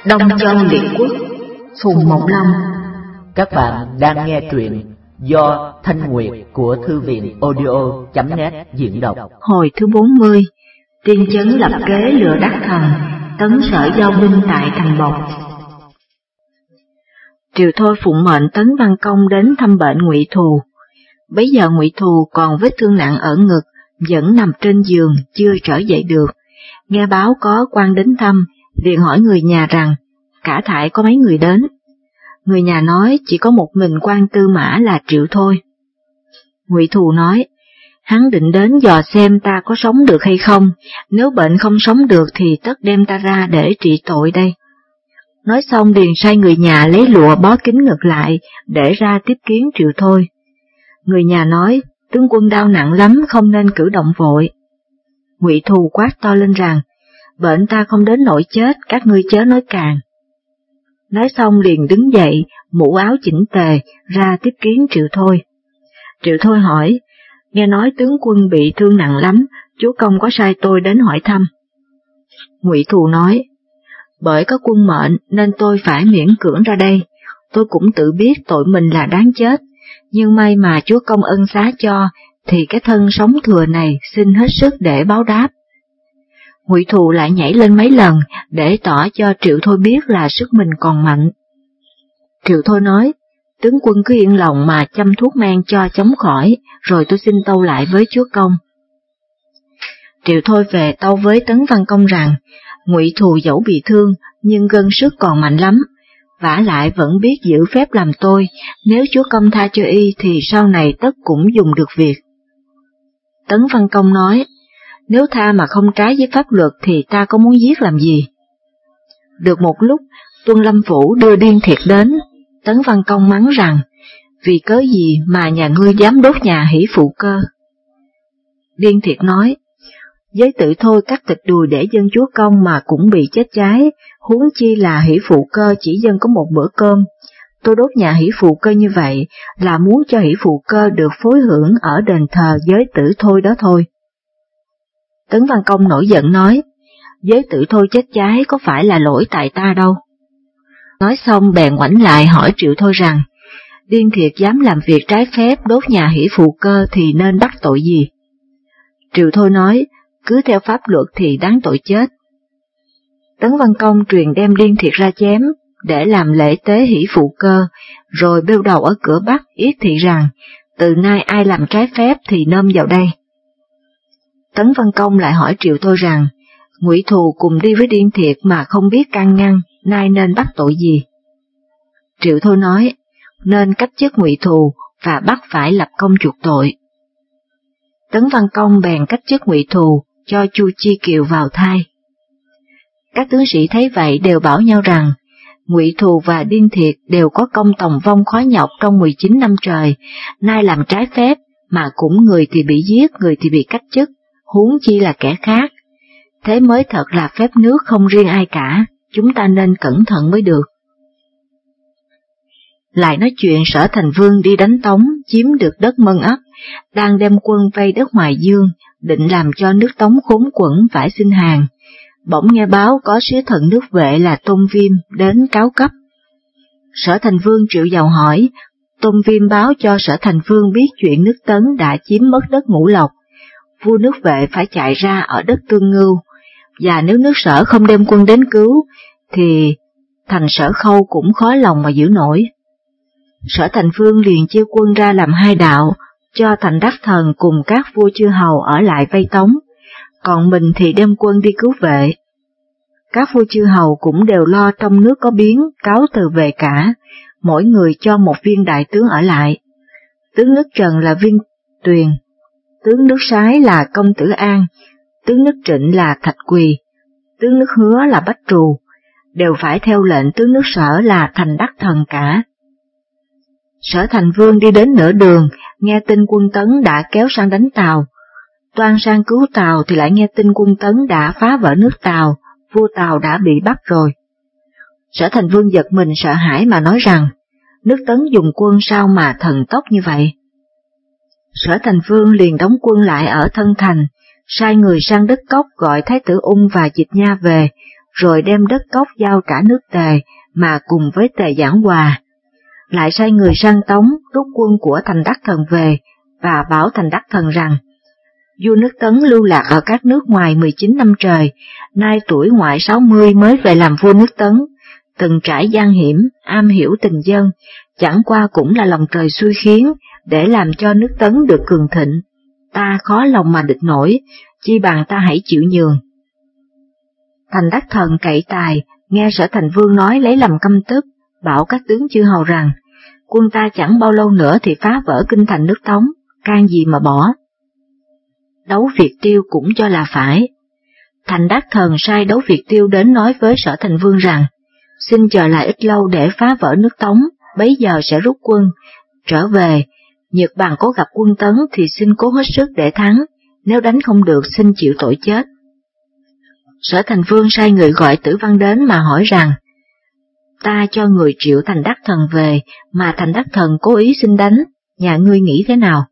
Đông Châu Liệt Quốc, Phùng Mộng Long. Các bạn đang nghe truyện do Thanh Nguyệt của Thư viện audio.net diễn đọc. Hồi thứ 40, Tiên Chấn lập kế lừa đắc thần, tấn Sở giao binh tại thành Bộc. Triều Thôi phụng mệnh Tấn Văn Công đến thăm bệnh Ngụy Thù. Bấy giờ Ngụy Thù còn vết thương nặng ở ngực, vẫn nằm trên giường, chưa trở dậy được. Nghe báo có quan đến thăm, liền hỏi người nhà rằng, cả thảy có mấy người đến. Người nhà nói chỉ có một mình quan Tư Mã là Triệu thôi. Ngụy Thù nói, hắn định đến dò xem ta có sống được hay không, nếu bệnh không sống được thì tất đem ta ra để trị tội đây. Nói xong liền sai người nhà lấy lụa bó kín ngực lại, để ra tiếp kiến Triệu Thôi. Người nhà nói, tướng quân đau nặng lắm, không nên cử động vội. Ngụy Thù quát to lên rằng, bệnh ta không đến nỗi chết, các ngươi chớ nói càng. Nói xong liền đứng dậy, mũ áo chỉnh tề, ra tiếp kiến Triệu Thôi. Triệu Thôi hỏi, nghe nói tướng quân bị thương nặng lắm, chúa công có sai tôi đến hỏi thăm. Ngụy Thù nói, bởi có quân mệnh nên tôi phải miễn cưỡng ra đây, tôi cũng tự biết tội mình là đáng chết, nhưng may mà chúa công ân xá cho, thì cái thân sống thừa này xin hết sức để báo đáp. Ngụy Thù lại nhảy lên mấy lần để tỏ cho Triệu Thôi biết là sức mình còn mạnh. Triệu Thôi nói, tướng quân cứ yên lòng mà chăm thuốc men cho chống khỏi, rồi tôi xin tâu lại với chúa công. Triệu Thôi về tâu với Tấn Văn Công rằng, Ngụy Thù dẫu bị thương nhưng gân sức còn mạnh lắm, vả lại vẫn biết giữ phép làm tôi, nếu chúa công tha cho y thì sau này tất cũng dùng được việc. Tấn Văn Công nói, nếu tha mà không trái với pháp luật thì ta có muốn giết làm gì? Được một lúc, Tuân Lâm Phủ đưa Điên Thiệt đến, Tấn Văn Công mắng rằng, vì cớ gì mà nhà ngươi dám đốt nhà Hỷ Phụ Cơ? Điên Thiệt nói, giới tự thôi cắt thịt đùi để dân chúa công mà cũng bị chết cháy, huống chi là Hỷ Phụ Cơ chỉ dân có một bữa cơm. Tôi đốt nhà Hỷ Phụ Cơ như vậy là muốn cho Hỷ Phụ Cơ được phối hưởng ở đền thờ giới tử thôi đó thôi. Tấn Văn Công nổi giận nói, giới tử thôi chết cháy có phải là lỗi tại ta đâu. Nói xong bèn ngoảnh lại hỏi Triệu Thôi rằng, Điên Thiệt dám làm việc trái phép đốt nhà Hỷ Phụ Cơ thì nên bắt tội gì? Triệu Thôi nói, cứ theo pháp luật thì đáng tội chết. Tấn Văn Công truyền đem Điên Thiệt ra chém, để làm lễ tế Hỷ Phụ Cơ, rồi bêu đầu ở cửa Bắc yết thị rằng, từ nay ai làm trái phép thì nôm vào đây. Tấn Văn Công lại hỏi Triệu Thôi rằng, Ngụy Thù cùng đi với Điên Thiệt mà không biết can ngăn, nay nên bắt tội gì? Triệu Thôi nói, nên cách chức Ngụy Thù và bắt phải lập công chuộc tội. Tấn Văn Công bèn cách chức Ngụy Thù, cho Chu Chi Kiều vào thay. Các tướng sĩ thấy vậy đều bảo nhau rằng, Ngụy Thù và Điên Thiệt đều có công tòng vong khó nhọc trong 19 năm trời, nay làm trái phép, mà cũng người thì bị giết, người thì bị cách chức, huống chi là kẻ khác. Thế mới thật là phép nước không riêng ai cả, chúng ta nên cẩn thận mới được. Lại nói chuyện Sở Thành Vương đi đánh Tống, chiếm được đất Mân Ấp, đang đem quân vây đất Hoài Dương, định làm cho nước Tống khốn quẫn phải xin hàng. Bỗng nghe báo có sứ thần nước Vệ là Tôn Viêm đến cáo cấp. Sở Thành Vương triệu vào hỏi, Tôn Viêm báo cho Sở Thành Vương biết chuyện nước Tấn đã chiếm mất đất Ngũ Lộc, vua nước Vệ phải chạy ra ở đất Tương Ngưu, và nếu nước Sở không đem quân đến cứu, thì thành Sở Khâu cũng khó lòng mà giữ nổi. Sở Thành Vương liền chia quân ra làm hai đạo, cho thành Đắc Thần cùng các vua chư hầu ở lại vây Tống, còn mình thì đem quân đi cứu Vệ. Các vua chư hầu cũng đều lo trong nước có biến, cáo từ về cả, mỗi người cho một viên đại tướng ở lại. Tướng nước Trần là Viên Tuyền, tướng nước Sái là Công Tử An, tướng nước Trịnh là Thạch Quỳ, tướng nước Hứa là Bách Trù, đều phải theo lệnh tướng nước Sở là thành Đắc Thần cả. Sở Thành Vương đi đến nửa đường, nghe tin quân Tấn đã kéo sang đánh Tào. Toan sang cứu Tào thì lại nghe tin quân Tấn đã phá vỡ nước Tào, vua Tào đã bị bắt rồi. Sở Thành Vương giật mình sợ hãi mà nói rằng, nước Tấn dùng quân sao mà thần tốc như vậy? Sở Thành Vương liền đóng quân lại ở Thân Thành, sai người sang đất Cốc gọi Thái tử Ung và Dịch Nha về, rồi đem đất Cốc giao trả nước Tề mà cùng với Tề giảng hòa. Lại sai người sang Tống rút quân của Thành Đắc Thần về và bảo Thành Đắc Thần rằng, vua nước Tấn lưu lạc ở các nước ngoài 19 năm trời, nay tuổi ngoại 60 mới về làm vua nước Tấn, từng trải gian hiểm, am hiểu tình dân, chẳng qua cũng là lòng trời xui khiến để làm cho nước Tấn được cường thịnh. Ta khó lòng mà địch nổi, chi bằng ta hãy chịu nhường. Thành Đắc Thần cậy tài, nghe Sở Thành Vương nói lấy làm căm tức, bảo các tướng chư hầu rằng, quân ta chẳng bao lâu nữa thì phá vỡ kinh thành nước Tống, can gì mà bỏ. Đấu Việt Tiêu cũng cho là phải. Thành Đắc Thần sai Đấu Việt Tiêu đến nói với Sở Thành Vương rằng, xin chờ lại ít lâu để phá vỡ nước Tống, bấy giờ sẽ rút quân, trở về, Nhược bằng có gặp quân Tấn thì xin cố hết sức để thắng, nếu đánh không được xin chịu tội chết. Sở Thành Vương sai người gọi Tử Văn đến mà hỏi rằng, ta cho người triệu Thành Đắc Thần về, mà Thành Đắc Thần cố ý xin đánh, nhà ngươi nghĩ thế nào?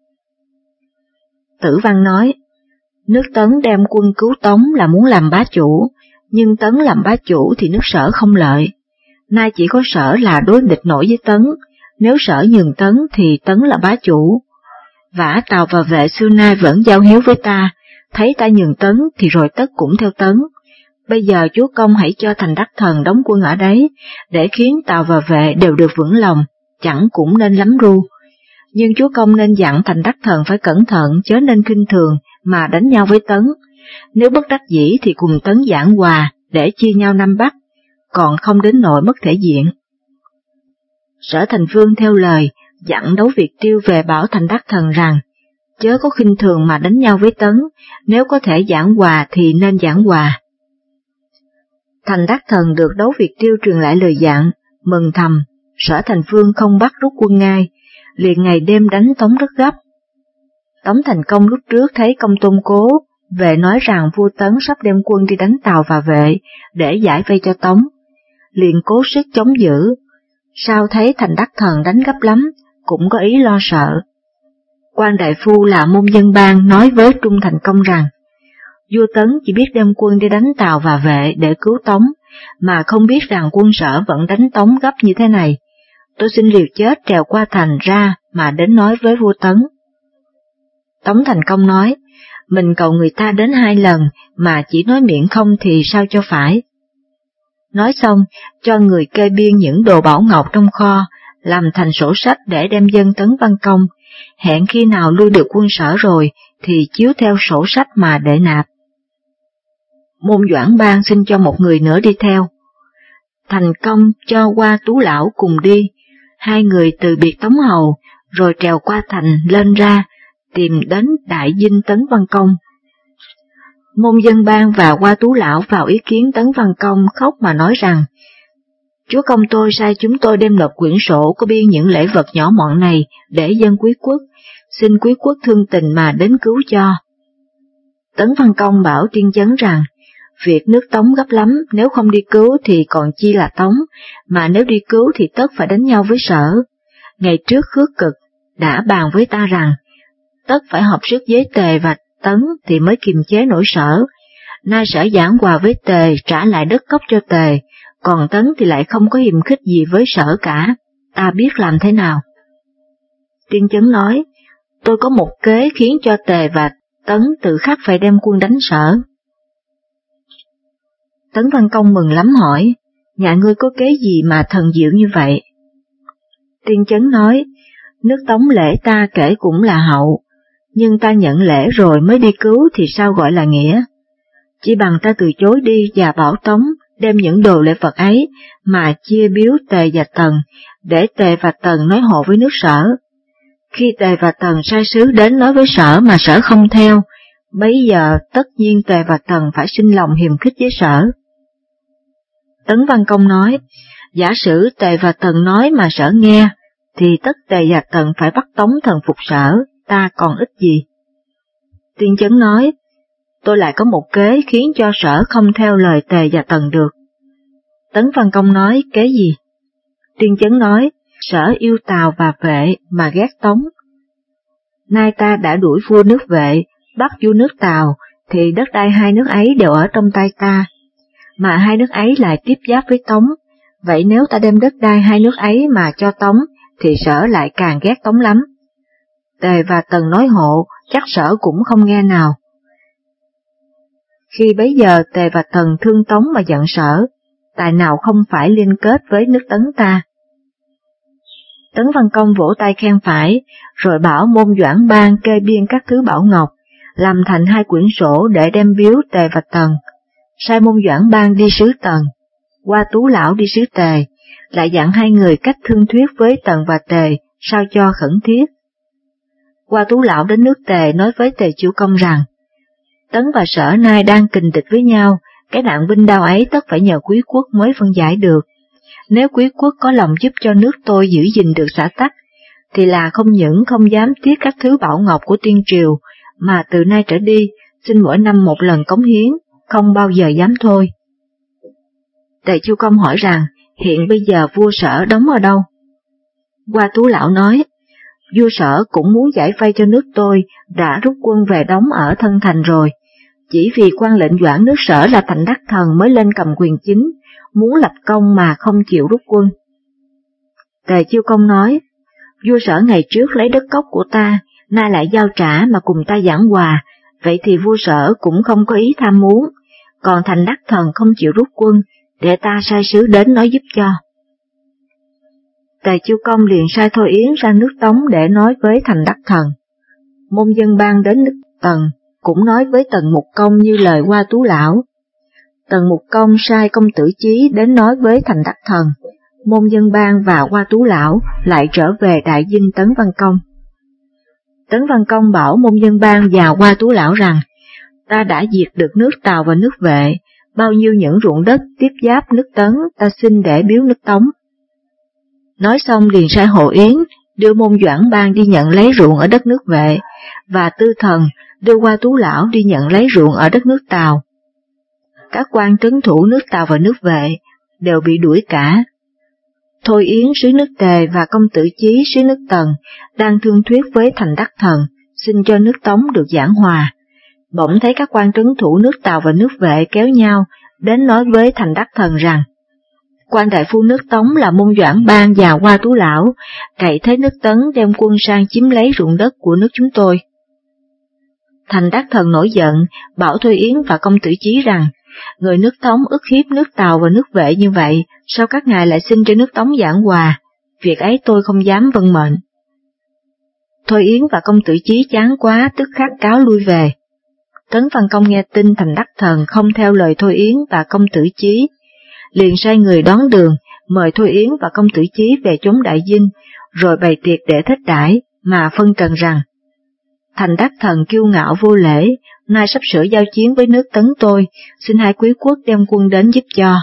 Tử Văn nói, nước Tấn đem quân cứu Tống là muốn làm bá chủ, nhưng Tấn làm bá chủ thì nước Sở không lợi. Nay chỉ có Sở là đối địch nổi với Tấn, nếu Sở nhường Tấn thì Tấn là bá chủ. Vả Tào và Vệ xưa nay vẫn giao hiếu với ta, thấy ta nhường Tấn thì rồi tất cũng theo Tấn. Bây giờ chúa công hãy cho Thành Đắc Thần đóng quân ở đấy, để khiến Tào và Vệ đều được vững lòng, chẳng cũng nên lắm ru. Nhưng chúa công nên dặn Thành Đắc Thần phải cẩn thận chớ nên khinh thường mà đánh nhau với Tấn. Nếu bất đắc dĩ thì cùng Tấn giảng hòa để chia nhau Nam Bắc, còn không đến nỗi mất thể diện. Sở Thành Vương theo lời, dặn Đấu Việt Tiêu về bảo Thành Đắc Thần rằng, chớ có khinh thường mà đánh nhau với Tấn, nếu có thể giảng hòa thì nên giảng hòa. Thành Đắc Thần được Đấu Việt Tiêu truyền lại lời dặn, mừng thầm, Sở Thành Vương không bắt rút quân ngay, liền ngày đêm đánh Tống rất gấp. Tống Thành Công lúc trước thấy Công Tôn Cố về nói rằng vua Tấn sắp đem quân đi đánh Tào và Vệ để giải vây cho Tống, liền cố sức chống giữ. Sau thấy Thành Đắc Thần đánh gấp lắm, cũng có ý lo sợ. Quan đại phu là Môn Dân Bang nói với Trung Thành Công rằng, vua Tấn chỉ biết đem quân đi đánh Tào và Vệ để cứu Tống, mà không biết rằng quân Sở vẫn đánh Tống gấp như thế này. Tôi xin liều chết trèo qua thành ra mà đến nói với vua Tấn. Tống Thành Công nói, mình cầu người ta đến 2 lần mà chỉ nói miệng không thì sao cho phải. Nói xong, cho người kê biên những đồ bảo ngọc trong kho, làm thành sổ sách để đem dâng Tấn Văn Công, hẹn khi nào lui được quân Sở rồi thì chiếu theo sổ sách mà để nạp. Môn Doãn Bang xin cho một người nữa đi theo. Thành Công cho qua Tú Lão cùng đi, 2 người từ biệt Tống Hầu, rồi trèo qua thành lên ra, tìm đến đại dinh Tấn Văn Công. Môn Dân Bang và Qua Tú Lão vào ý kiến Tấn Văn Công khóc mà nói rằng, chúa công tôi sai chúng tôi đem nộp quyển sổ có biên những lễ vật nhỏ mọn này để dâng quý quốc, xin quý quốc thương tình mà đến cứu cho. Tấn Văn Công bảo Tiên Chấn rằng, việc nước Tống gấp lắm, nếu không đi cứu thì còn chi là Tống, mà nếu đi cứu thì tất phải đánh nhau với Sở. Ngày trước Khước Cực đã bàn với ta rằng, tất phải hợp sức với Tề và Tấn thì mới kiềm chế nổi Sở. Nay Sở giảng hòa với Tề trả lại đất Cốc cho Tề, còn Tấn thì lại không có hiềm khích gì với Sở cả, ta biết làm thế nào. Tiên Chấn nói, tôi có một kế khiến cho Tề và Tấn tự khắc phải đem quân đánh Sở. Tấn Văn Công mừng lắm hỏi, nhà ngươi có kế gì mà thần diệu như vậy? Tiên Chấn nói, nước Tống lễ ta kể cũng là hậu, nhưng ta nhận lễ rồi mới đi cứu thì sao gọi là nghĩa? Chỉ bằng ta từ chối đi và bảo Tống đem những đồ lễ vật ấy mà chia biếu Tề và Tần, để Tề và Tần nói hộ với nước Sở. Khi Tề và Tần sai sứ đến nói với Sở mà Sở không theo, bấy giờ tất nhiên Tề và Tần phải sinh lòng hiềm khích với Sở. Tấn Văn Công nói, giả sử Tề và Tần nói mà Sở nghe, thì tất Tề và Tần phải bắt Tống thần phục Sở, ta còn ích gì? Tiên Chấn nói, tôi lại có một kế khiến cho Sở không theo lời Tề và Tần được. Tấn Văn Công nói, kế gì? Tiên Chấn nói, Sở yêu Tào và Vệ mà ghét Tống. Nay ta đã đuổi vua nước Vệ, bắt vua nước Tào, thì đất đai 2 nước ấy đều ở trong tay ta. mà hai nước ấy lại tiếp giáp với Tống, vậy nếu ta đem đất đai hai nước ấy mà cho Tống, thì Sở lại càng ghét Tống lắm. Tề và Tần nói hộ, chắc Sở cũng không nghe nào. Khi bấy giờ Tề và Tần thương Tống mà giận Sở, tài nào không phải liên kết với nước Tấn ta. Tấn Văn Công vỗ tay khen phải, rồi bảo Môn Doãn Bang kê biên các thứ bảo ngọc, làm thành 2 quyển sổ để đem biếu Tề và Tần. Sai Môn Doãn Bang đi sứ Tần, Hoa Tú Lão đi sứ Tề, lại dặn 2 người cách thương thuyết với Tần và Tề, sao cho khẩn thiết. Hoa Tú Lão đến nước Tề nói với Tề Chiêu Công rằng, Tấn và Sở nay đang kình địch với nhau, cái nạn binh đao ấy tất phải nhờ Quý quốc mới phân giải được. Nếu Quý quốc có lòng giúp cho nước tôi giữ gìn được xã tắc, thì là không những không dám tiếc các thứ bảo ngọc của tiên triều, mà từ nay trở đi, xin mỗi năm một lần cống hiến, không bao giờ dám thôi. Tề Chiêu Công hỏi rằng, hiện bây giờ vua Sở đóng ở đâu? Hoa Tú Lão nói, vua Sở cũng muốn giải vây cho nước tôi, đã rút quân về đóng ở Thân Thành rồi. Chỉ vì quan lệnh doãn nước Sở là Thành Đắc Thần mới lên cầm quyền chính, muốn lập công mà không chịu rút quân. Tề Chiêu Công nói, vua Sở ngày trước lấy đất cốc của ta, nay lại giao trả mà cùng ta giảng hòa, vậy thì vua Sở cũng không có ý tham muốn, còn Thành Đắc Thần không chịu rút quân, để ta sai sứ đến nói giúp cho. Tề Chiêu Công liền sai Thôi Yến ra nước Tống để nói với Thành Đắc Thần. Môn Dân Bang đến nước Tần, cũng nói với Tần Mục Công như lời Hoa Tú Lão. Tần Mục Công sai Công Tử Chí đến nói với Thành Đắc Thần, Môn Dân Bang và Hoa Tú Lão lại trở về đại dinh Tấn Văn Công. Tấn Văn Công bảo Môn Dân Bang và Hoa Tú Lão rằng, ta đã diệt được nước Tào và nước Vệ, bao nhiêu những ruộng đất tiếp giáp nước Tấn ta xin để biếu nước Tống. Nói xong liền sai Hồ Yến đưa Môn Doãn Bang đi nhận lấy ruộng ở đất nước Vệ, và Tư Thần đưa Hoa Tú Lão đi nhận lấy ruộng ở đất nước Tào. Các quan trấn thủ nước Tào và nước Vệ đều bị đuổi cả. Thôi Yến sứ nước Tề và Công Tử Chí sứ nước Tần đang thương thuyết với Thành Đắc Thần, xin cho nước Tống được giảng hòa. Bỗng thấy các quan trấn thủ nước Tào và nước Vệ kéo nhau đến nói với Thành Đắc Thần rằng, quan đại phu nước Tống là Môn Doãn Bang và Hoa Tú Lão, cậy thế nước Tấn đem quân sang chiếm lấy ruộng đất của nước chúng tôi. Thành Đắc Thần nổi giận, bảo Thôi Yến và Công Tử Chí rằng, người nước Tống ức hiếp nước Tào và nước Vệ như vậy, sao các ngài lại xin cho nước Tống giảng hòa, việc ấy tôi không dám vâng mệnh. Thôi Yến và Công Tử Chí chán quá tức khắc cáo lui về. Tấn Văn Công nghe tin Thành Đắc Thần không theo lời Thôi Yến và Công Tử Chí, liền sai người đón đường, mời Thôi Yến và Công Tử Chí về chốn đại dinh, rồi bày tiệc để thích đãi, mà phân trần rằng, Thành Đắc Thần kiêu ngạo vô lễ, nay sắp sửa giao chiến với nước Tấn tôi, xin hai quý quốc đem quân đến giúp cho.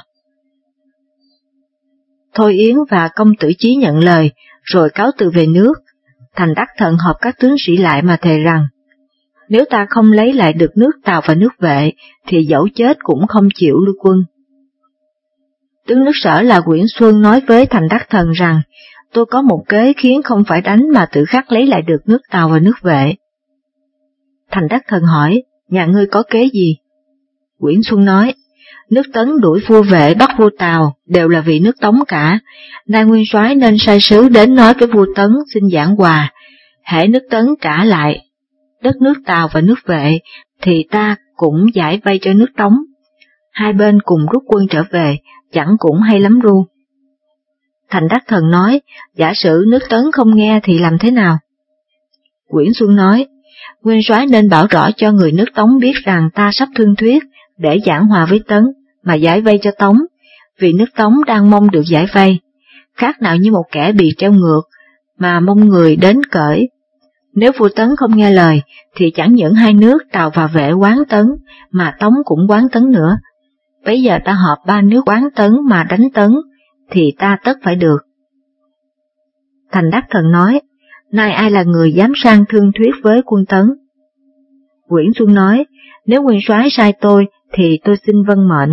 Thôi Yến và Công Tử Chí nhận lời, rồi cáo từ về nước. Thành Đắc Thần họp các tướng sĩ lại mà thề rằng, nếu ta không lấy lại được nước Tào và nước Vệ, thì dẫu chết cũng không chịu lui quân. Tướng nước Sở là Quyển Xuân nói với Thành Đắc Thần rằng, tôi có một kế khiến không phải đánh mà tự khắc lấy lại được nước Tào và nước Vệ. Thành Đắc Thần hỏi, nhà ngươi có kế gì? Quyển Xuân nói, nước Tấn đuổi vua Vệ bắt vua Tào đều là vì nước Tống cả, nay nguyên soái nên sai sứ đến nói với vua Tấn xin giảng hòa, hễ nước Tấn trả lại đất nước Tào và nước Vệ, thì ta cũng giải vây cho nước Tống. Hai bên cùng rút quân trở về, chẳng cũng hay lắm ru. Thành Đắc Thần nói, giả sử nước Tấn không nghe thì làm thế nào? Quyển Xuân nói, nguyên soái nên bảo rõ cho người nước Tống biết rằng ta sắp thương thuyết để giảng hòa với Tấn mà giải vây cho Tống, vì nước Tống đang mong được giải vây, khác nào như một kẻ bị treo ngược mà mong người đến cởi. Nếu vua Tấn không nghe lời, thì chẳng những hai nước Tào và Vệ oán Tấn, mà Tống cũng oán Tấn nữa. Bây giờ ta họp ba nước oán Tấn mà đánh Tấn, thì ta tất phải được. Thành Đắc Thần nói, nay ai là người dám sang thương thuyết với quân Tấn? Quyển Xuân nói, nếu nguyên soái sai tôi, thì tôi xin vâng mệnh.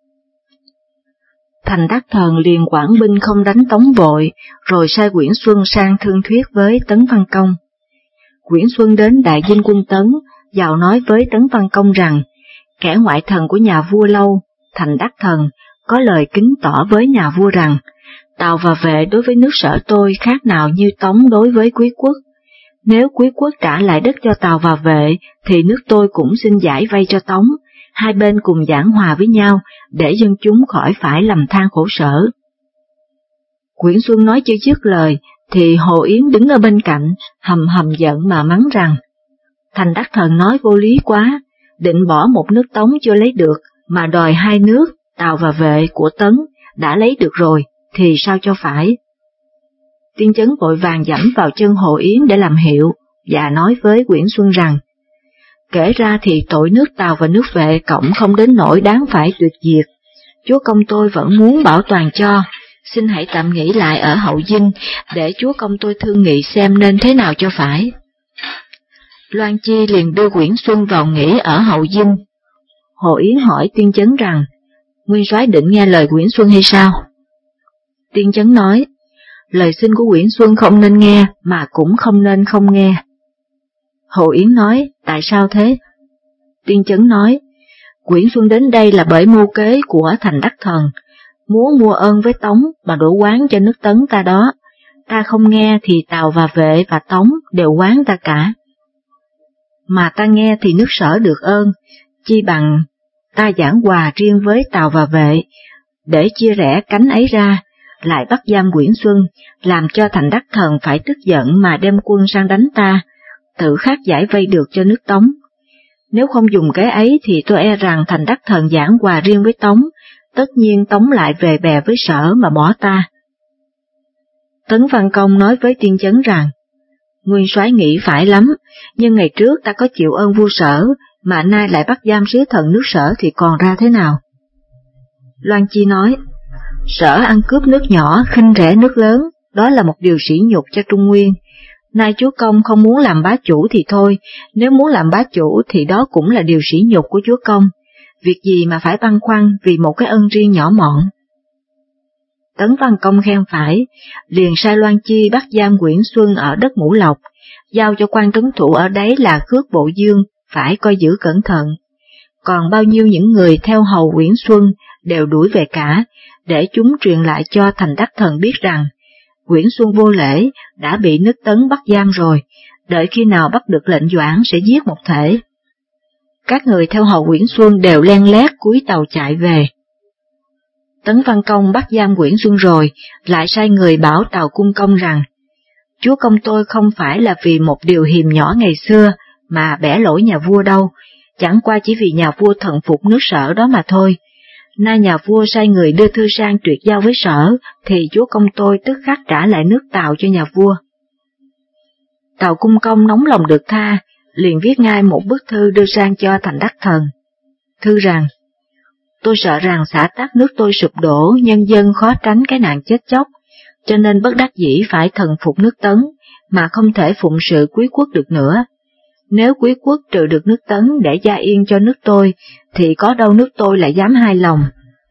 Thành Đắc Thần liền quản binh không đánh Tống vội, rồi sai Quyển Xuân sang thương thuyết với Tấn Văn Công. Quyển Xuân đến đại dinh quân Tấn, vào nói với Tấn Văn Công rằng, kẻ ngoại thần của nhà vua Lâu, Thành Đắc Thần có lời kính tỏ với nhà vua rằng, Tào và Vệ đối với nước Sở tôi khác nào như Tống đối với Quý quốc. Nếu Quý quốc trả lại đất cho Tào và Vệ, thì nước tôi cũng xin giải vay cho Tống, hai bên cùng giảng hòa với nhau, để dân chúng khỏi phải lầm than khổ sở. Quyển Xuân nói chưa dứt lời, thì Hồ Yến đứng ở bên cạnh, hầm hầm giận mà mắng rằng, Thành Đắc Thần nói vô lý quá, định bỏ một nước Tống chưa lấy được, mà đòi hai nước, Tào và Vệ của Tấn, đã lấy được rồi, thì sao cho phải. Tiên Chấn vội vàng giẫm vào chân Hồ Yến để làm hiệu, và nói với Quyển Xuân rằng, kể ra thì tội nước Tào và nước Vệ cộng không đến nỗi đáng phải tuyệt diệt, chúa công tôi vẫn muốn bảo toàn cho, xin hãy tạm nghỉ lại ở Hậu Dinh, để chúa công tôi thương nghị xem nên thế nào cho phải. Loan Chi liền đưa Quyển Xuân vào nghỉ ở Hậu Dinh. Hồ Yến hỏi Tiên Chấn rằng, nguyên soái định nghe lời Quyển Xuân hay sao? Tiên Chấn nói, lời xin của Quyển Xuân không nên nghe, mà cũng không nên không nghe. Hồ Yến nói, tại sao thế? Tiên Chấn nói, Quyển Xuân đến đây là bởi mưu kế của Thành Đắc Thần, muốn mua ơn với Tống mà đổ oán cho nước Tấn ta đó, ta không nghe thì Tào và Vệ và Tống đều oán ta cả. Mà ta nghe thì nước Sở được ơn, chi bằng ta giảng hòa riêng với Tào và Vệ, để chia rẽ cánh ấy ra, lại bắt giam Quyển Xuân, làm cho Thành Đắc Thần phải tức giận mà đem quân sang đánh ta, tự khắc giải vây được cho nước Tống. Nếu không dùng cái ấy thì tôi e rằng Thành Đắc Thần giảng hòa riêng với Tống, tất nhiên Tống lại về bè với Sở mà bỏ ta. Tấn Văn Công nói với Tiên Chấn rằng, nguyên soái nghĩ phải lắm, nhưng ngày trước ta có chịu ơn vua Sở, mà nay lại bắt giam sứ thần nước Sở thì còn ra thế nào? Loan Chi nói, Sở ăn cướp nước nhỏ, khinh rẻ nước lớn, đó là một điều sỉ nhục cho Trung Nguyên. Nay chúa công không muốn làm bá chủ thì thôi, nếu muốn làm bá chủ thì đó cũng là điều sỉ nhục của chúa công. Việc gì mà phải băn khoăn vì một cái ân riêng nhỏ mọn. Tấn Văn Công khen phải, liền sai Loan Chi bắt giam Quyển Xuân ở đất Ngũ Lộc, giao cho quan trấn thủ ở đấy là Khước Bộ Dương, phải coi giữ cẩn thận. Còn bao nhiêu những người theo hầu Quyển Xuân đều đuổi về cả, để chúng truyền lại cho Thành Đắc Thần biết rằng, Quyển Xuân vô lễ đã bị nước Tấn bắt giam rồi, đợi khi nào bắt được lệnh doãn sẽ giết một thể. Các người theo hầu Quyển Xuân đều len lét cúi tàu chạy về. Tấn Văn Công bắt giam Quyển Xuân rồi, lại sai người bảo Tào Cung Công rằng, chúa công tôi không phải là vì một điều hiềm nhỏ ngày xưa mà bẻ lỗi nhà vua đâu, chẳng qua chỉ vì nhà vua thần phục nước Sở đó mà thôi. Nay nhà vua sai người đưa thư sang tuyệt giao với Sở, thì chúa công tôi tức khắc trả lại nước Tào cho nhà vua. Tào Cung Công nóng lòng được tha, liền viết ngay một bức thư đưa sang cho Thành Đắc Thần. Thư rằng, tôi sợ rằng xã tắc nước tôi sụp đổ, nhân dân khó tránh cái nạn chết chóc, cho nên bất đắc dĩ phải thần phục nước Tấn, mà không thể phụng sự quý quốc được nữa. Nếu quý quốc trừ được nước Tấn để gia yên cho nước tôi, thì có đâu nước tôi lại dám hai lòng.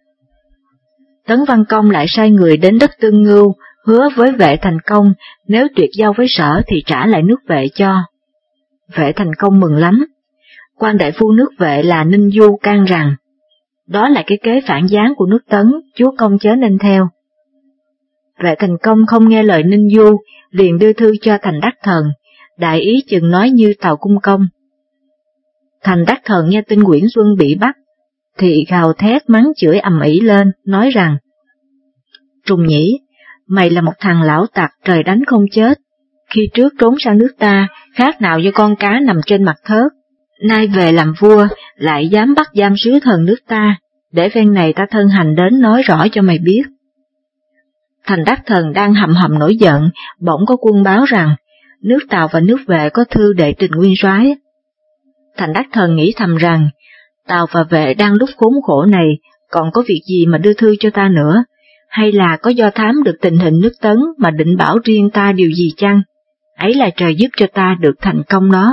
Tấn Văn Công lại sai người đến đất Tương Ngưu, hứa với Vệ Thành Công, nếu tuyệt giao với Sở thì trả lại nước Vệ cho. Vệ Thành Công mừng lắm. Quan đại phu nước Vệ là Ninh Du can rằng, đó là cái kế phản gián của nước Tấn, chúa công chớ nên theo. Vệ Thành Công không nghe lời Ninh Du, liền đưa thư cho Thành Đắc Thần, đại ý chừng nói như Tào Cung Công. Thành Đắc Thần nghe tin Quyển Xuân bị bắt, thì gào thét mắng chửi ầm ĩ lên, nói rằng, Trùng Nhĩ, mày là một thằng lão tặc trời đánh không chết, khi trước trốn sang nước ta, khác nào như con cá nằm trên mặt thớt, nay về làm vua, lại dám bắt giam sứ thần nước ta, để phen này ta thân hành đến nói rõ cho mày biết. Thành Đắc Thần đang hầm hầm nổi giận, bỗng có quân báo rằng, nước Tào và nước Vệ có thư đệ trình nguyên soái. Thành Đắc Thần nghĩ thầm rằng, Tào và Vệ đang lúc khốn khổ này, còn có việc gì mà đưa thư cho ta nữa, hay là có do thám được tình hình nước Tấn mà định bảo riêng ta điều gì chăng? Ấy là trời giúp cho ta được thành công đó.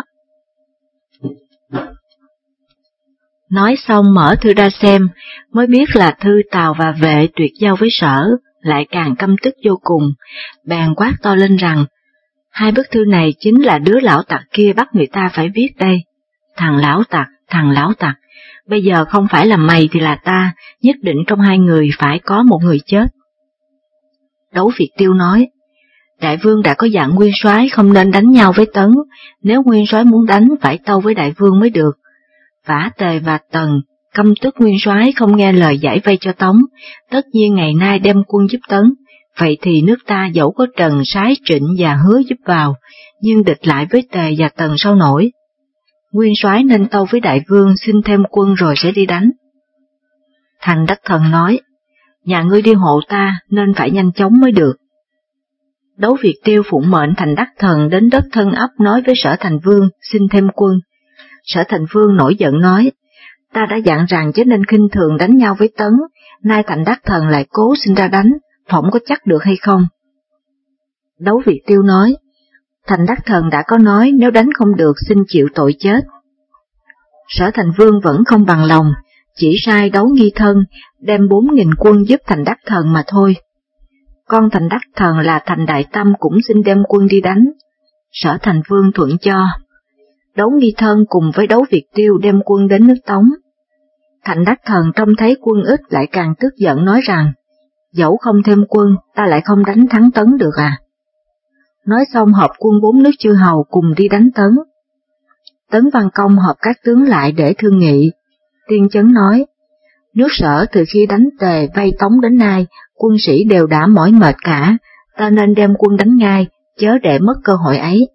Nói xong mở thư ra xem, mới biết là thư Tào và Vệ tuyệt giao với Sở, lại càng căm tức vô cùng, bèn quát to lên rằng, hai bức thư này chính là đứa lão tặc kia bắt người ta phải viết đây. Thằng lão tặc, Bây giờ không phải là mày thì là ta, nhất định trong hai người phải có một người chết. Đấu Việt Tiêu nói, đại vương đã có dặn nguyên soái không nên đánh nhau với Tấn, nếu nguyên soái muốn đánh phải tâu với đại vương mới được. Vả Tề và Tần căm tức nguyên soái không nghe lời giải vây cho Tống, tất nhiên ngày nay đem quân giúp Tấn, vậy thì nước ta dẫu có Trần, Sái, Trịnh và Hứa giúp vào, nhưng địch lại với Tề và Tần sao nổi. Nguyên soái nên tâu với đại vương xin thêm quân rồi sẽ đi đánh. Thành Đắc Thần nói, nhà ngươi đi hộ ta nên phải nhanh chóng mới được. Đấu Việt Tiêu phụng mệnh Thành Đắc Thần đến đất Thân Ấp nói với Sở Thành Vương xin thêm quân. Sở Thành Vương nổi giận nói, ta đã dặn rằng chớ nên khinh thường đánh nhau với Tấn, nay Thành Đắc Thần lại cố xin ra đánh, phỏng có chắc được hay không? Đấu Việt Tiêu nói, Thành Đắc Thần đã có nói nếu đánh không được xin chịu tội chết. Sở Thành Vương vẫn không bằng lòng, chỉ sai Đấu Nghi Thân đem 4.000 quân giúp Thành Đắc Thần mà thôi. Con Thành Đắc Thần là Thành Đại Tâm cũng xin đem quân đi đánh. Sở Thành Vương thuận cho. Đấu Nghi Thân cùng với Đấu Việt Tiêu đem quân đến nước Tống. Thành Đắc Thần trông thấy quân ít lại càng tức giận nói rằng, dẫu không thêm quân ta lại không đánh thắng Tấn được à. Nói xong họp quân 4 nước chư hầu cùng đi đánh Tấn. Tấn Văn Công họp các tướng lại để thương nghị. Tiên Chấn nói, nước Sở từ khi đánh Tề vây Tống đến nay, quân sĩ đều đã mỏi mệt cả, ta nên đem quân đánh ngay, chớ để mất cơ hội ấy.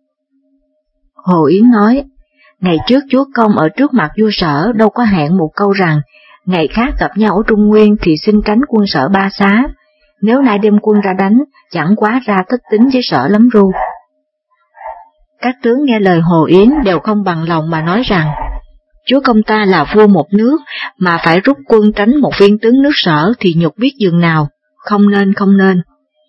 Hồ Yến nói, ngày trước chúa công ở trước mặt vua Sở đâu có hẹn một câu rằng, ngày khác gặp nhau ở Trung Nguyên thì xin tránh quân Sở Ba Xá, nếu nay đem quân ra đánh, chẳng quá ra thất tính với Sở lắm ru. Các tướng nghe lời Hồ Yến đều không bằng lòng mà nói rằng, chúa công ta là vua một nước, mà phải rút quân tránh một viên tướng nước Sở thì nhục biết dường nào, không nên.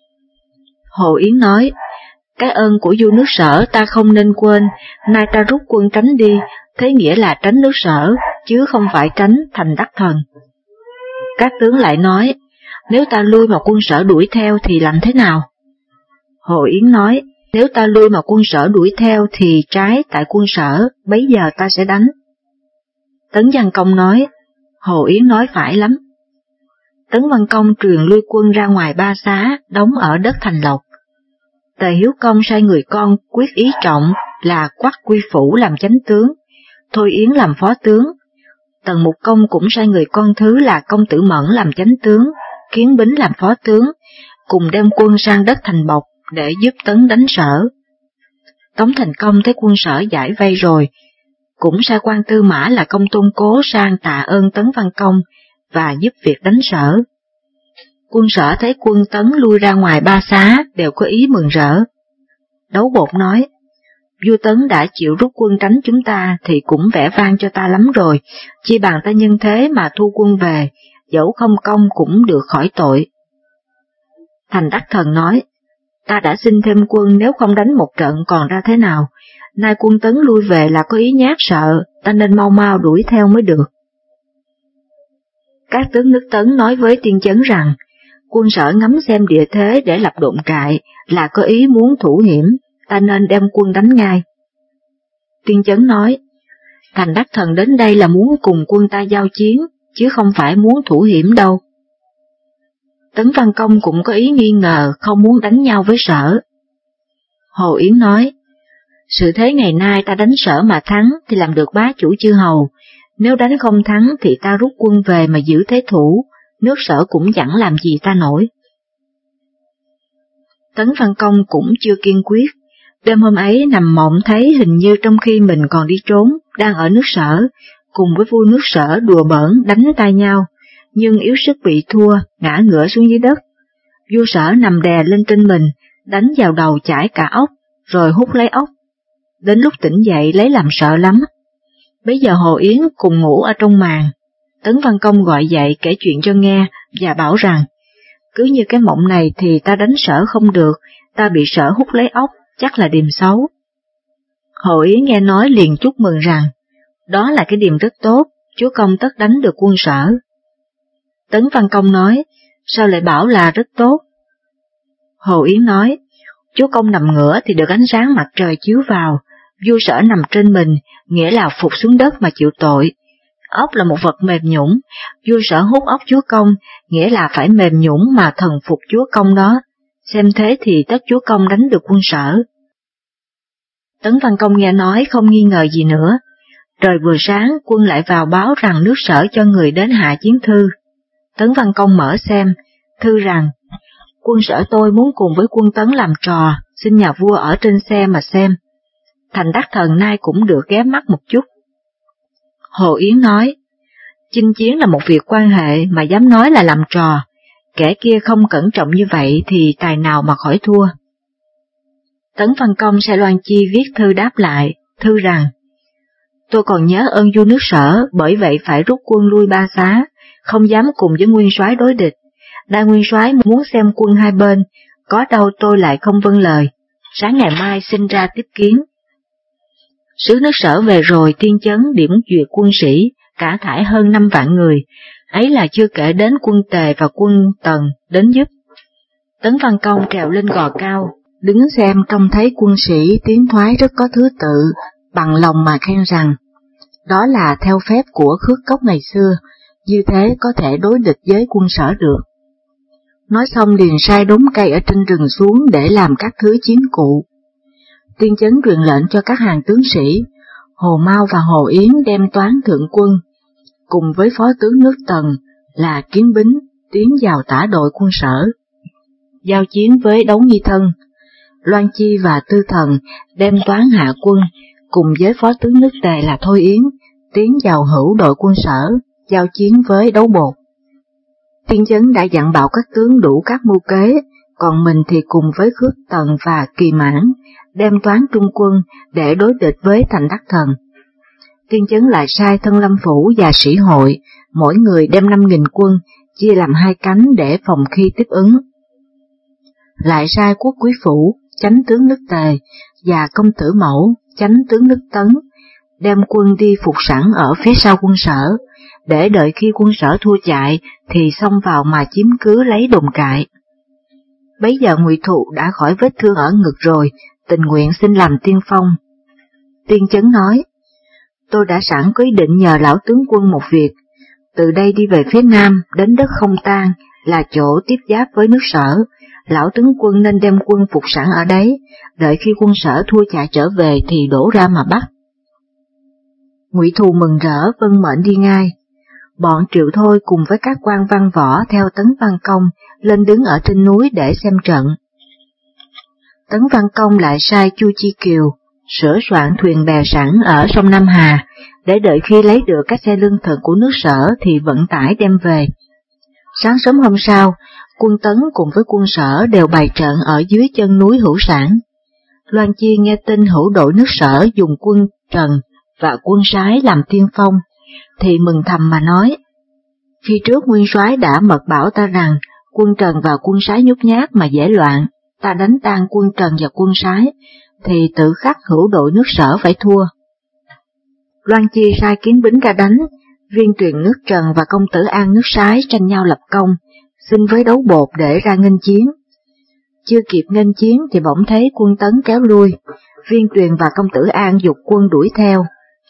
Hồ Yến nói, cái ơn của vua nước Sở ta không nên quên, nay ta rút quân tránh đi, thế nghĩa là tránh nước Sở, chứ không phải tránh Thành Đắc Thần. Các tướng lại nói, nếu ta lui mà quân Sở đuổi theo thì làm thế nào? Hồ Yến nói, nếu ta lui mà quân Sở đuổi theo thì trái tại quân Sở, bấy giờ ta sẽ đánh. Tấn Văn Công nói, Hồ Yến nói phải lắm. Tấn Văn Công truyền lui quân ra ngoài Ba Xá, đóng ở đất Thành Lộc. Tề Hiếu Công sai người con quyết ý trọng là Quắc Quy Phủ làm chánh tướng, Thôi Yến làm phó tướng. Tần Mục Công cũng sai người con thứ là Công Tử Mẫn làm chánh tướng, Kiến Bính làm phó tướng, cùng đem quân sang đất Thành Bộc để giúp Tấn đánh Sở. Tống Thành Công thấy quân Sở giải vây rồi, cũng sai quan tư mã là Công Tôn Cố sang tạ ơn Tấn Văn Công và giúp việc đánh Sở. Quân Sở thấy quân Tấn lui ra ngoài Ba Xá đều có ý mừng rỡ. Đấu Bột nói, vua Tấn đã chịu rút quân tránh chúng ta thì cũng vẻ vang cho ta lắm rồi, chi bằng ta nhân thế mà thu quân về, dẫu không công cũng được khỏi tội. Thành Đắc Thần nói, ta đã xin thêm quân nếu không đánh một trận còn ra thế nào, nay quân Tấn lui về là có ý nhát sợ, ta nên mau mau đuổi theo mới được. Các tướng nước Tấn nói với Tiên Chấn rằng, quân Sở ngắm xem địa thế để lập độn trại là có ý muốn thủ hiểm, ta nên đem quân đánh ngay. Tiên Chấn nói, Thành Đắc Thần đến đây là muốn cùng quân ta giao chiến, chứ không phải muốn thủ hiểm đâu. Tấn Văn Công cũng có ý nghi ngờ không muốn đánh nhau với Sở. Hồ Yến nói, sự thế ngày nay ta đánh Sở mà thắng thì làm được bá chủ chư hầu, nếu đánh không thắng thì ta rút quân về mà giữ thế thủ, nước Sở cũng chẳng làm gì ta nổi. Tấn Văn Công cũng chưa kiên quyết, đêm hôm ấy nằm mộng thấy hình như trong khi mình còn đi trốn, đang ở nước Sở, cùng với vua nước Sở đùa bỡn đánh tay nhau, nhưng yếu sức bị thua, ngã ngửa xuống dưới đất. Vua Sở nằm đè lên trên mình, đánh vào đầu chải cả ốc, rồi hút lấy ốc. Đến lúc tỉnh dậy lấy làm sợ lắm. Bấy giờ Hồ Yến cùng ngủ ở trong màn. Tấn Văn Công gọi dậy kể chuyện cho nghe và bảo rằng, cứ như cái mộng này thì ta đánh Sở không được, ta bị Sở hút lấy ốc, chắc là điềm xấu. Hồ Yến nghe nói liền chúc mừng rằng, đó là cái điềm rất tốt, chúa công tất đánh được quân Sở. Tấn Văn Công nói, sao lại bảo là rất tốt? Hồ Yến nói, chúa công nằm ngửa thì được ánh sáng mặt trời chiếu vào, vua Sở nằm trên mình, nghĩa là phục xuống đất mà chịu tội. Ốc là một vật mềm nhũn, vua Sở hút ốc chúa công, nghĩa là phải mềm nhũn mà thần phục chúa công đó, xem thế thì tất chúa công đánh được quân Sở. Tấn Văn Công nghe nói không nghi ngờ gì nữa. Trời vừa sáng, quân lại vào báo rằng nước Sở cho người đến hạ chiến thư. Tấn Văn Công mở xem, thư rằng, quân Sở tôi muốn cùng với quân Tấn làm trò, xin nhà vua ở trên xe mà xem. Thành Đắc Thần nay cũng được ghé mắt một chút. Hồ Yến nói, chinh chiến là một việc quan hệ mà dám nói là làm trò, kẻ kia không cẩn trọng như vậy thì tài nào mà khỏi thua. Tấn Văn Công sai Loan Chi viết thư đáp lại, thư rằng, tôi còn nhớ ơn vua nước Sở, bởi vậy phải rút quân lui Ba Xá, không dám cùng với nguyên soái đối địch. Đại nguyên soái muốn xem quân hai bên, có đâu tôi lại không vâng lời. Sáng ngày mai xin ra tiếp kiến. Sứ nước Sở về rồi Tiên Chấn điểm duyệt quân sĩ, cả thải hơn 5 vạn người, ấy là chưa kể đến quân Tề và quân Tần đến giúp. Tấn Văn Công trèo lên gò cao, đứng xem trông thấy quân sĩ tiến thoái rất có thứ tự, bằng lòng mà khen rằng, đó là theo phép của Khước Cốc ngày xưa, như thế có thể đối địch với quân Sở được. Nói xong liền sai đốn cây ở trên rừng xuống để làm các thứ chiến cụ. Tiên Chấn truyền lệnh cho các hàng tướng sĩ, Hồ Mao và Hồ Yến đem toán thượng quân, cùng với phó tướng nước Tần là Kiếm Bính tiến vào tả đội quân Sở. Giao chiến với Đấu Nghi Thân, Loan Chi và Tư Thần đem toán hạ quân, cùng với phó tướng nước Tề là Thôi Yến tiến vào hữu đội quân Sở, giao chiến với Đấu Bột. Tiên Chấn đã dặn bảo các tướng đủ các mưu kế, còn mình thì cùng với Khước Tần và Kỳ Mãn đem toán trung quân để đối địch với Thành Đắc Thần. Tiên Chấn lại sai Thân Lâm Phủ và Sĩ Hội, mỗi người đem 5.000 quân, chia làm 2 cánh để phòng khi tiếp ứng. Lại sai Quốc Quý Phủ, chánh tướng nước Tề, và Công Tử Mẫu, chánh tướng nước Tấn, đem quân đi phục sẵn ở phía sau quân Sở, để đợi khi quân Sở thua chạy thì xông vào mà chiếm cứ lấy Đồn Cại. Bấy giờ Ngụy Thụ đã khỏi vết thương ở ngực rồi, tình nguyện xin làm tiên phong. Tiên Chấn nói, tôi đã sẵn có ý định nhờ lão tướng quân một việc, từ đây đi về phía nam đến đất Không Tan là chỗ tiếp giáp với nước Sở, lão tướng quân nên đem quân phục sẵn ở đấy, đợi khi quân Sở thua chạy trở về thì đổ ra mà bắt. Ngụy Thù mừng rỡ vâng mệnh đi ngay. Bọn Triệu Thôi cùng với các quan văn võ theo Tấn Văn Công lên đứng ở trên núi để xem trận. Tấn Văn Công lại sai Chu Chi Kiều sửa soạn thuyền bè sẵn ở sông Nam Hà, để đợi khi lấy được các xe lương thực của nước Sở thì vận tải đem về. Sáng sớm hôm sau, quân Tấn cùng với quân Sở đều bày trận ở dưới chân núi Hữu Sản. Loan Chi nghe tin hữu đội nước Sở dùng quân Trần và quân Sái làm tiên phong, thì mừng thầm mà nói, khi trước nguyên soái đã mật bảo ta rằng quân Trần và quân Sái nhút nhát mà dễ loạn, ta đánh tan quân Trần và quân Sái, thì tự khắc hữu đội nước Sở phải thua. Loan Chi sai Kiếm Bính ra đánh, Viên Tuyền nước Trần và Công Tử An nước Sái tranh nhau lập công, xin với Đấu Bột để ra nghênh chiến. Chưa kịp nghênh chiến thì bỗng thấy quân Tấn kéo lui, Viên Tuyền và Công Tử An giục quân đuổi theo.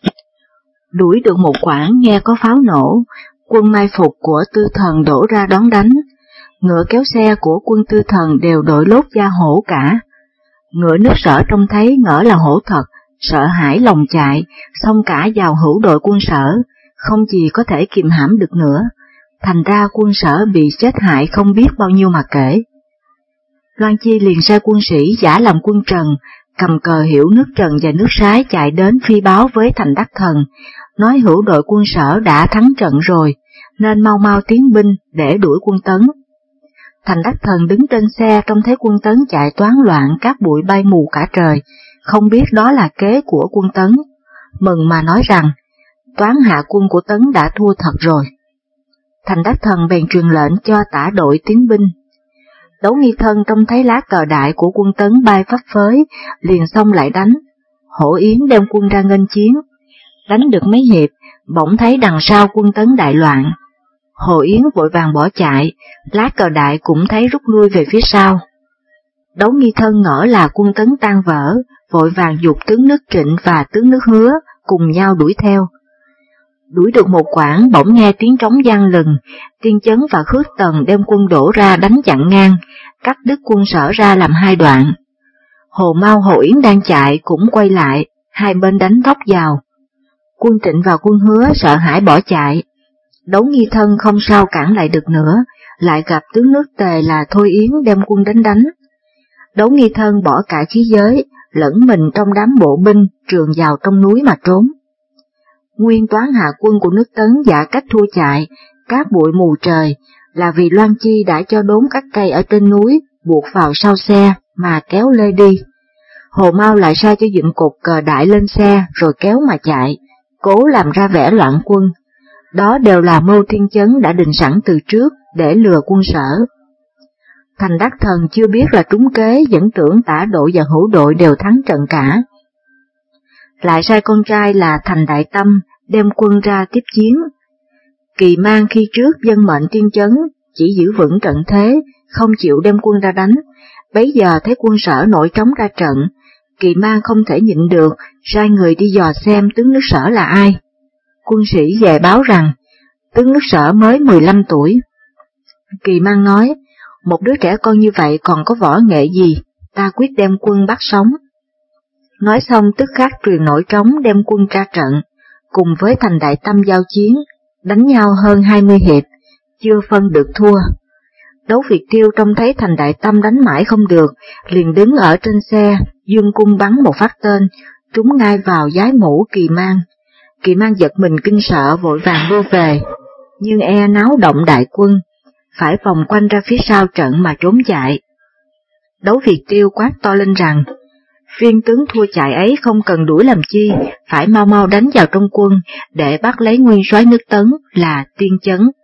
Đuổi được một quãng nghe có pháo nổ, quân mai phục của Tư Thần đổ ra đón đánh, ngựa kéo xe của quân Tư Thần đều đội lốt da hổ cả. Ngựa nước Sở trông thấy ngỡ là hổ thật, sợ hãi lòng chạy, xông cả vào hữu đội quân Sở, không gì có thể kìm hãm được nữa, thành ra quân Sở bị chết hại không biết bao nhiêu mà kể. Loan Chi liền sai quân sĩ giả làm quân Trần, cầm cờ hiệu nước Trần và nước Sái chạy đến phi báo với Thành Đắc Thần, nói hữu đội quân Sở đã thắng trận rồi, nên mau mau tiến binh để đuổi quân Tấn. Thành Đắc Thần đứng trên xe trông thấy quân Tấn chạy toán loạn, cát bụi bay mù cả trời, không biết đó là kế của quân Tấn, mừng mà nói rằng, toán hạ quân của Tấn đã thua thật rồi. Thành Đắc Thần bèn truyền lệnh cho tả đội tiến binh. Đấu Nghi Thân trông thấy lá cờ đại của quân Tấn bay phấp phới, liền xông lại đánh. Hổ Yến đem quân ra nghênh chiến. Đánh được mấy hiệp, bỗng thấy đằng sau quân Tấn đại loạn. Hồ Yến vội vàng bỏ chạy, lá cờ đại cũng thấy rút lui về phía sau. Đấu Nghi Thân ngỡ là quân Tấn tan vỡ, vội vàng giục tướng nước Trịnh và tướng nước Hứa cùng nhau đuổi theo. Đuổi được một quãng bỗng nghe tiếng trống vang lừng, Tiên Chấn và Khước Tần đem quân đổ ra đánh chặn ngang, cắt đứt quân Sở ra làm hai đoạn. Hồ Mao Hồ Yến đang chạy cũng quay lại, hai bên đánh thóc vào. Quân Trịnh và quân Hứa sợ hãi bỏ chạy. Đấu Nghi Thân không sao cản lại được nữa, lại gặp tướng nước Tề là Thôi Yến đem quân đánh. Đấu Nghi Thân bỏ cả khí giới, lẫn mình trong đám bộ binh trườn vào trong núi mà trốn. Nguyên toán hạ quân của nước Tấn giả cách thua chạy, cát bụi mù trời, là vì Loan Chi đã cho đốn các cây ở trên núi, buộc vào sau xe mà kéo lê đi. Hồ Mao lại sai cho dựng cột cờ đại lên xe rồi kéo mà chạy, cố làm ra vẻ loạn quân. Đó đều là mưu Tiên Chấn đã định sẵn từ trước để lừa quân Sở. Thành Đắc Thần chưa biết là trúng kế, vẫn tưởng Tả Đội và Hữu Đội đều thắng trận cả. Lại sai con trai là Thành Đại Tâm đem quân ra tiếp chiến. Kỳ Mang khi trước dân mệnh Tiên Chấn, chỉ giữ vững trận thế, không chịu đem quân ra đánh. Bấy giờ thấy quân Sở nổi trống ra trận, Kỳ Mang không thể nhịn được, sai người đi dò xem tướng nước Sở là ai. Quân sĩ về báo rằng, tướng nước Sở mới 15 tuổi. Kỳ Mang nói, một đứa trẻ con như vậy còn có võ nghệ gì, ta quyết đem quân bắt sống. Nói xong tức khắc truyền nổi trống đem quân ra trận, cùng với Thành Đại Tâm giao chiến, đánh nhau hơn 20 hiệp, chưa phân được thua. Đấu Việt Tiêu trông thấy Thành Đại Tâm đánh mãi không được, liền đứng ở trên xe, dương cung bắn một phát tên, trúng ngay vào giái mũ Kỳ Mang. Kỳ Mang giật mình kinh sợ vội vàng đua về, nhưng e náo động đại quân, phải vòng quanh ra phía sau trận mà trốn chạy. Đấu Việt Tiêu quát to lên rằng, viên tướng thua chạy ấy không cần đuổi làm chi, phải mau mau đánh vào trong quân để bắt lấy nguyên soái nước Tấn là Tiên Chấn.